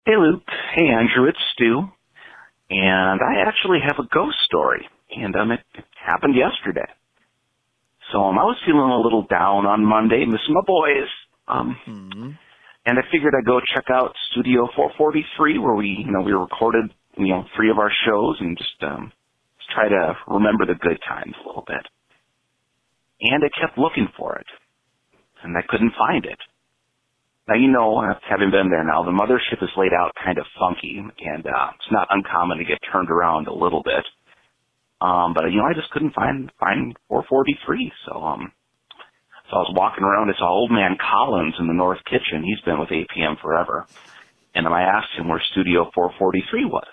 Hey, Luke. Hey, Andrew. It's Stu. And I actually have a ghost story. And it happened yesterday. So I was feeling a little down on Monday, missing my boys. And I figured I'd go check out Studio 443, where we recorded, 3 of our shows, and just try to remember the good times a little bit. And I kept looking for it, and I couldn't find it. Now, having been there now, the mothership is laid out kind of funky, and it's not uncommon to get turned around a little bit. But I just couldn't find 443, so I was walking around. I saw old man Collins in the north kitchen. He's been with APM forever. And I asked him where Studio 443 was.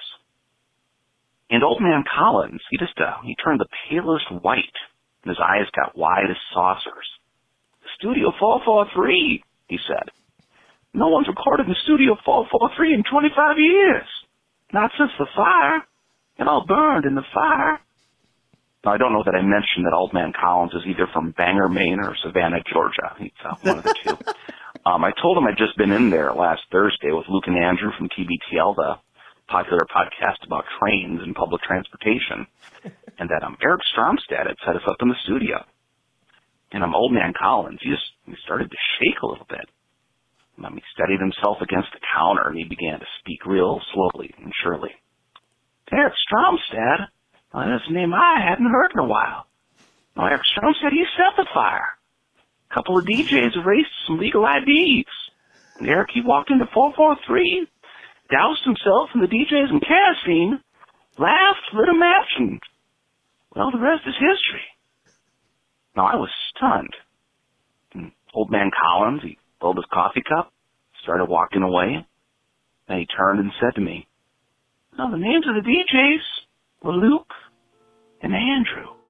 And old man Collins, he turned the palest white, and his eyes got wide as saucers. Studio 443, he said. No one's recorded in Studio 443 in 25 years. Not since the fire. It all burned in the fire. Now, I don't know that I mentioned that old man Collins is either from Bangor, Maine, or Savannah, Georgia. He's one of the two. I told him I'd just been in there last Thursday with Luke and Andrew from TBTL, the popular podcast about trains and public transportation, and that Eric Stromstad had set us up in the studio. And old man Collins, he started to shake a little bit. He steadied himself against the counter, and he began to speak real slowly and surely. Eric Stromstad? Well, that's a name I hadn't heard in a while. Well, Eric Stromstad, he set the fire. A couple of DJs erased some legal IDs. And Eric, he walked into 443, doused himself in the DJs and kerosene, laughed, lit a match, and, well, the rest is history. Now, I was stunned. And old man Collins, he filled his coffee cup, started walking away. Then he turned and said to me, well, the names of the DJs were Luke and Andrew.